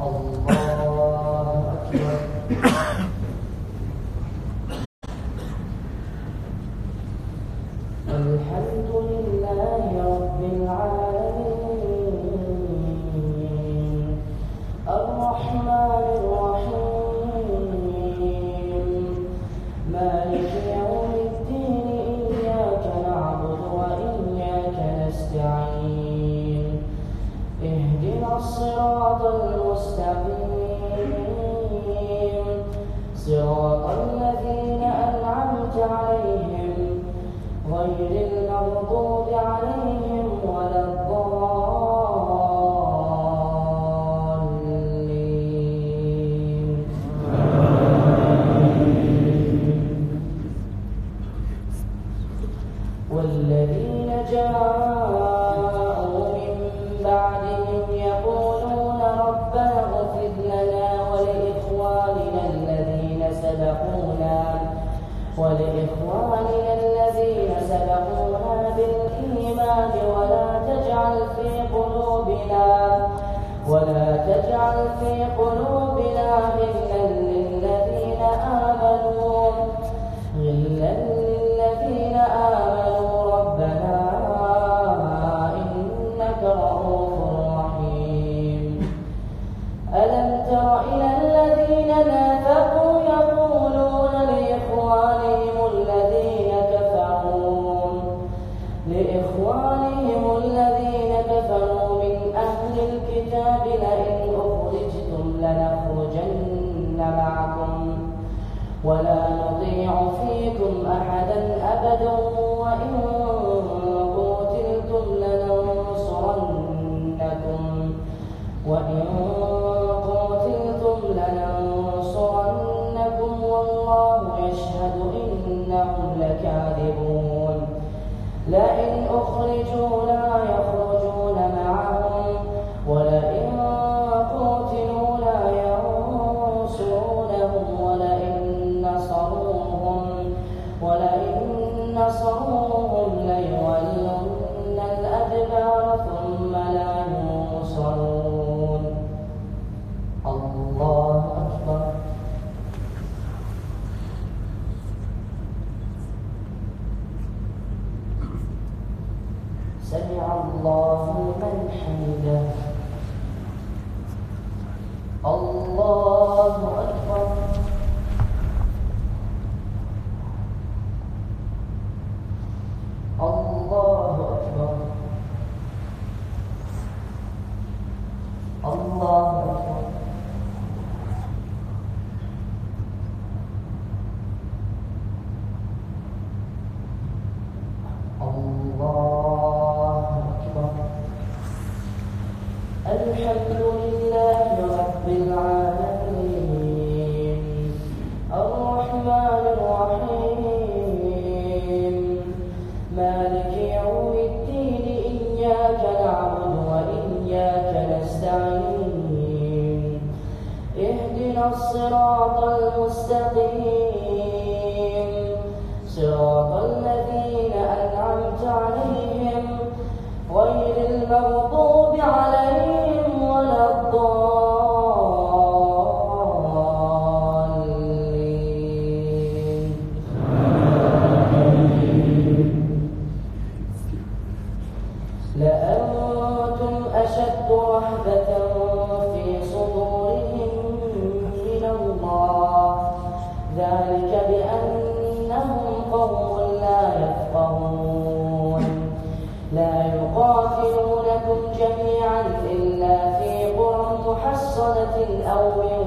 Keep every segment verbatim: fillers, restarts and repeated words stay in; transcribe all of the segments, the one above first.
الصراط المستقيم صراط الذين أنعمت عليهم غير المغضوب عليهم ولا الضالين. والذين جاءوا من بعدهم يقولون ربنا اغفر لنا ولإخواننا الذين سبقونا ولإخواننا الذين سبقونا بالإيمان ولا تجعل في قلوبنا ولا تجعل في قلوبنا غلا للذين آمنوا غلا للذين آمنوا ربنا إنك رؤوف رحيم. ألم تر إلى الذين نافقوا يقولون لإخوانهم الذين كفروا لإخوانهم الذين كفروا من أهل الكتاب لئن أخرجتم لنخرجن معكم ولا نطيع فيكم أحدا أبدا وإن قتلتم لننصرنكم وإن قتلتم لننصرنكم والله يشهد إنهم لكاذبون. لئن أخرجوا لا يخرجون معهم ولئن قتلوا لا ينصرونهم ولئن نصروهم ولئن نصروهم ليولن الأدبار ثم لا ينصرون. الله أكبر. سمع الله لمن حمده. الله أكبر. الله أكبر. الله أكبر. الله أكبر. الحمد لله رب العالمين الرحمن الرحيم مالك يوم الدين إياك نعبد وإياك نستعين اهدنا الصراط المستقيم صراط الذين أنعمت عليهم غير المغضوب عليهم ولا الضالين. لأنتم أشد رهبة في صدورهم من الله ذلك بأنهم قوم لا يفقهون. لا يقاتلونكم جميعا إلا في قرى محصنة أو من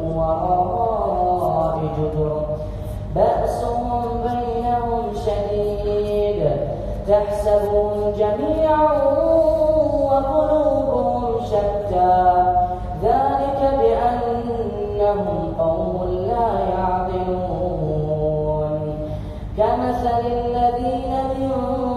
وراء جدر بأسهم بينهم شديد تحسبهم جميعا وقلوبهم شتى ذلك بأنهم قوم لا يعقلون. كمثل الذين من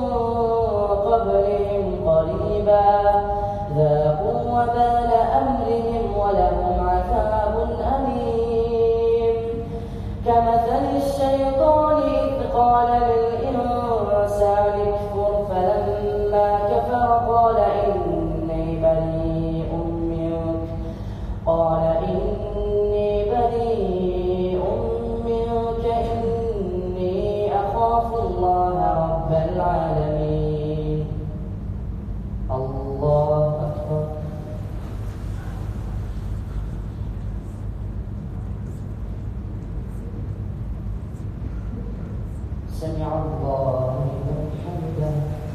قبلهم قريبا ذاقوا وبال أمرهم ولهم عذاب أليم. كمثل الشيطان إذ قال للإنسان اكفر فلما كفر قال إني بريء منك قال سمع الله لمن حمده.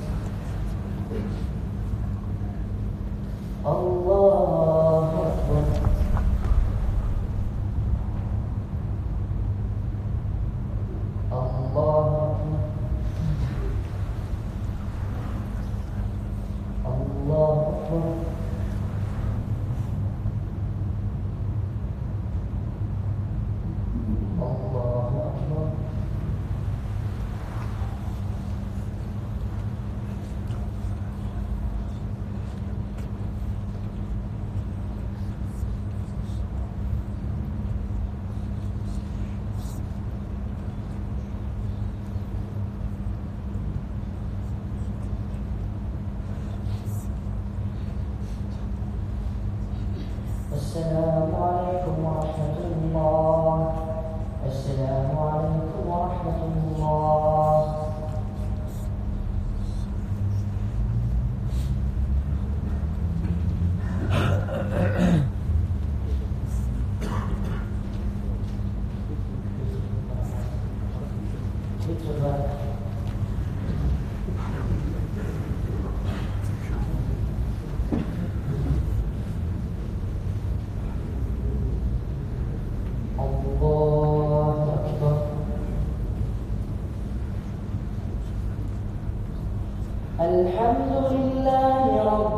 الله أكبر. الله أكبر. الله أكبر. الله أكبر. السلام عليكم ورحمة الله. السلام عليكم ورحمة الله. الحمد لله رب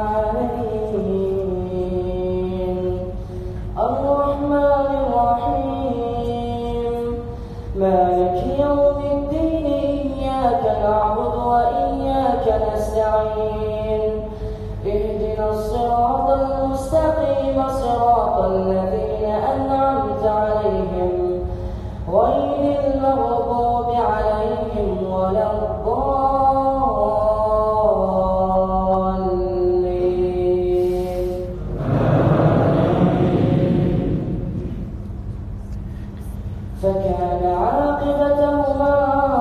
العالمين الرحمن الرحيم مالك يوم الدين إياك نعبد وإياك نستعين اهدنا الصراط المستقيم صراط الذين أنعمت عليهم غير المغضوب عليهم ولا الضالين. فكان عاقبتهما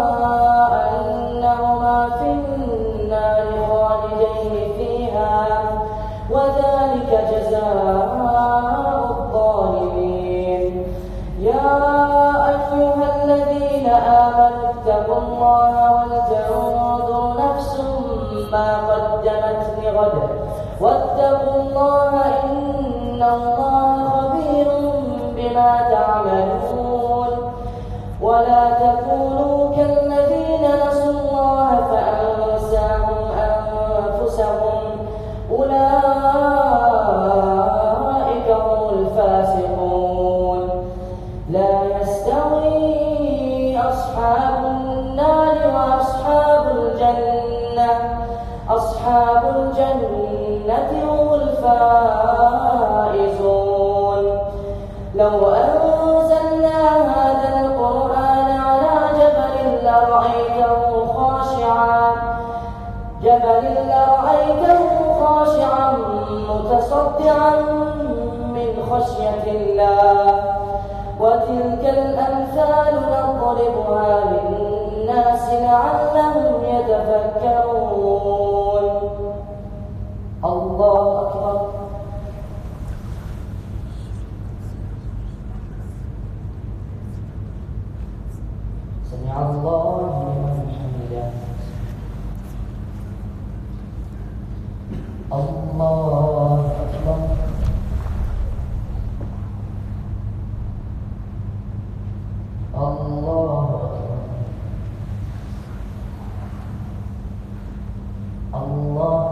أنهما في النار خالدين فيها وذلك جزاء الظالمين. يا أيها الذين آمنوا اتقوا الله ولتنظر نفس ما قدمت لغد واتقوا الله إن الله خبير بما تعملون. ولا تكونوا كالذين نسوا الله فأنساهم أنفسهم أولئك هم الفاسقون. لا يستوي أصحاب النار وأصحاب الجنة أصحاب الجنة هم الفائزون. لو أنزلنا هذا القرآن على جبل لرأيته خاشعا جبل لرأيته خاشعا متصدعا من خشية الله. وتلك الأمثال نضربها للناس لعلهم يتفكرون. الله أكبر. سمع الله لمن حمده. الله أكبر. الله أكبر. الله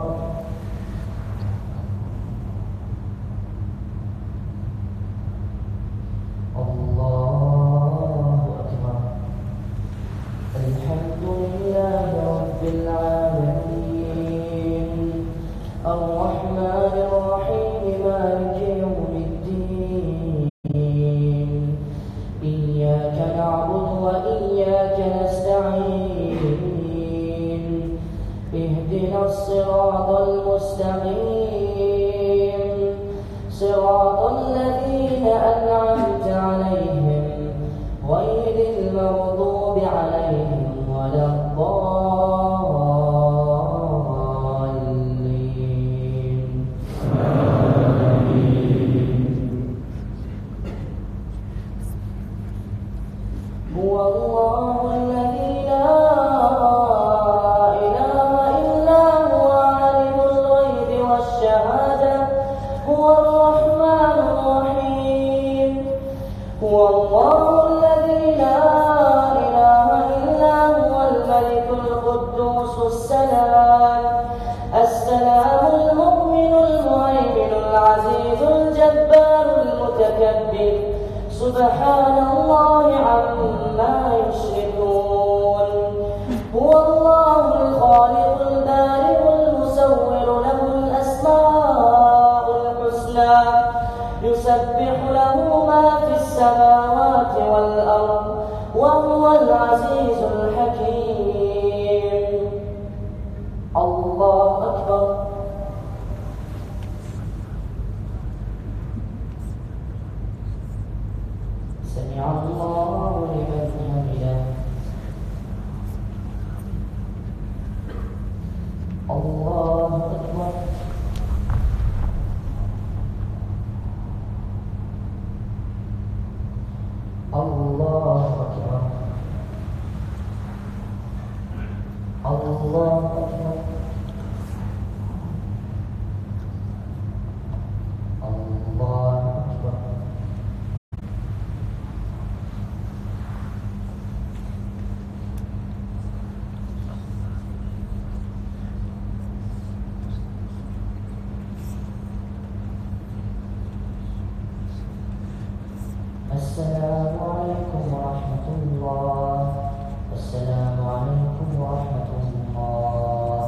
الله أكبر. الحمد لله رب العالمين الرحمن الرحيم مالك يوم الدين إياك نعبد وإياك نستعين اهدنا الصراط المستقيم صراط الذين أنعمت عليهم غير المغضوب عليهم ولا الضالين. هو الله الذي المتكبر سبحان الله عما يشركون هو الله الخالق البارئ المصور له الأسماء الحسنى يسبح له ما في السماوات والأرض وهو العزيز الحكيم. الله أكبر. سمع الله لمن حمده. الله أكبر. الله أكبر. الله أكبر. الله أكبر. السلام عليكم ورحمة الله. السلام عليكم ورحمة الله.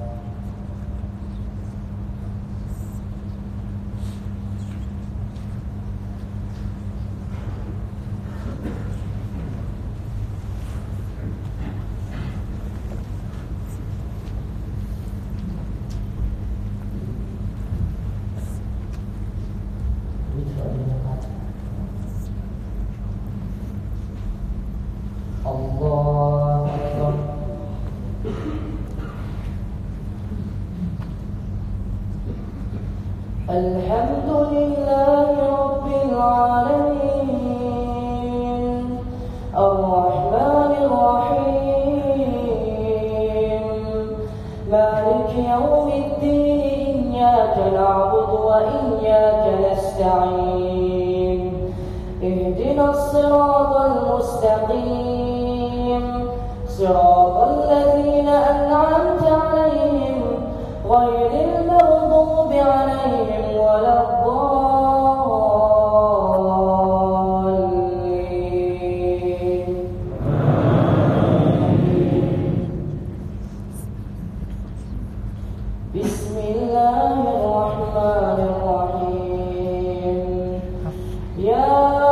الله أكبر. الحمد لله رب العالمين الرحمن الرحيم مالك يوم الدين إياك نعبد وإياك نستعين اهدنا الصراط المستقيم صراط الذين أنعمت عليهم غير المغضوب عليهم ولا الضالين. بسم الله الرحمن الرحيم. يا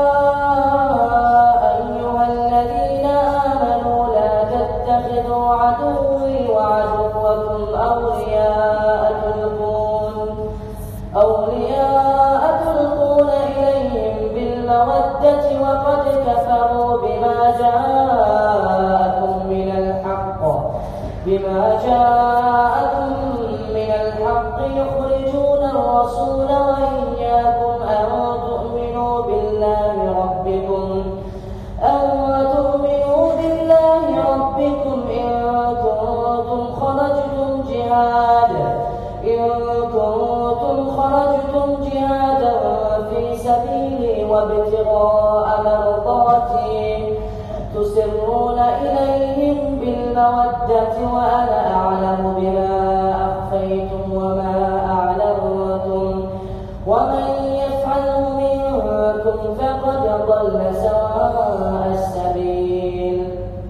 عدوي وعدوكم أولياء تلقون أولياء تلقون إليهم بالمودة وقد كفروا بما جاءكم من الحق بما جاءكم من الحق يخرجون الرسول وإياكم أن تؤمنوا بالله ربكم أن تؤمنوا بالله ربكم إن كنتم خرجتم جهادا إن كنتم خرجتم جهادا في سبيلي وابتغاء مرضاتي تسرون إليهم بالمودة وأنا أعلم بما أخفيتم وما أعلنتم ومن يفعله منكم فقد ضل سواء السبيل.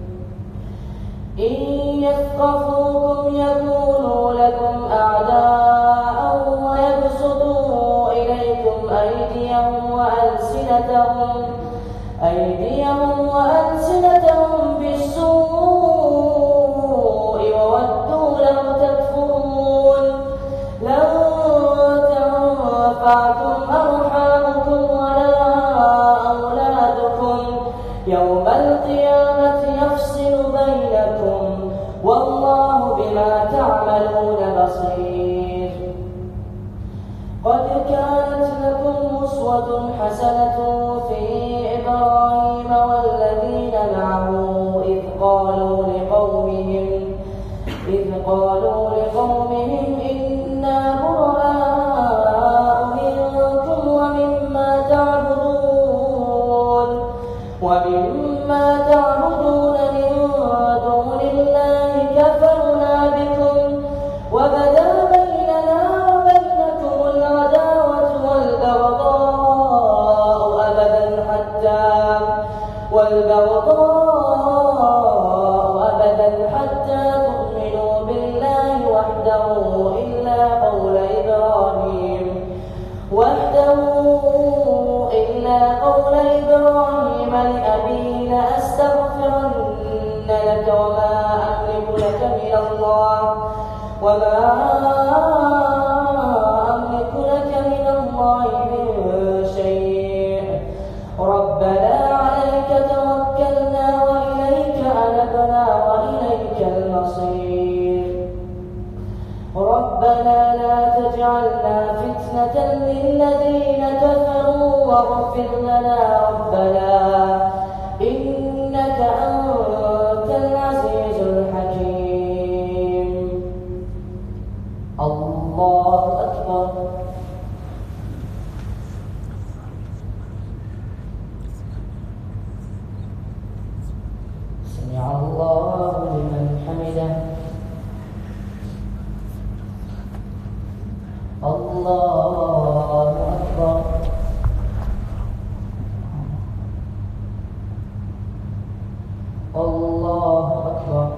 إن يثقفوكم يكونوا لكم أعداء ويبسطوا إليكم أيديهم وألسنتهم أيديهم وألسنتهم بالسوء وودوا لو تكفرون لن تنفعكم أرحامكم ولا أولادكم يوم القيامة يفصل بينكم والله بما تعملون بصير. قد كانت لكم أسوة حسنة في إبراهيم والذين معه إذ قالوا لقومهم إذ قالوا لقومهم إنا براء منكم ومما تعبدون ومما تعبدون من دون الله كفرنا بكم وبدا بيننا وبينكم العداوة والبغضاء والبغضاء أبدا حتى تؤمنوا بالله وحده إلا قول إبراهيم وحده إلا قول إبراهيم لأبيه لأستغفرن لك وما أملك لك من الله وما أملك لك من الله من شيء ربنا عليك توكلنا وإليك أنبنا وإليك المصير ربنا لا تجعلنا فتنة للذين كفروا واغفر لنا ربنا إنك أنت العزيز الحكيم. الله أكبر. سمع الله لمن حمده. الله أكبر. الله أكبر.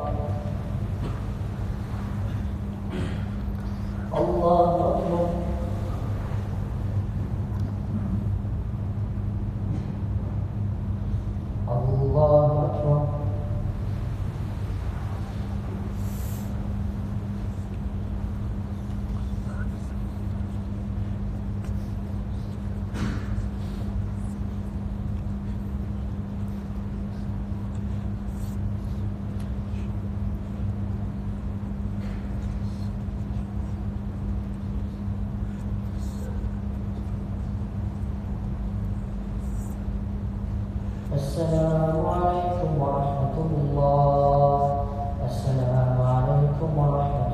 الله أكبر. الله أكبر. السلام عليكم ورحمة الله. السلام عليكم ورحمة الله.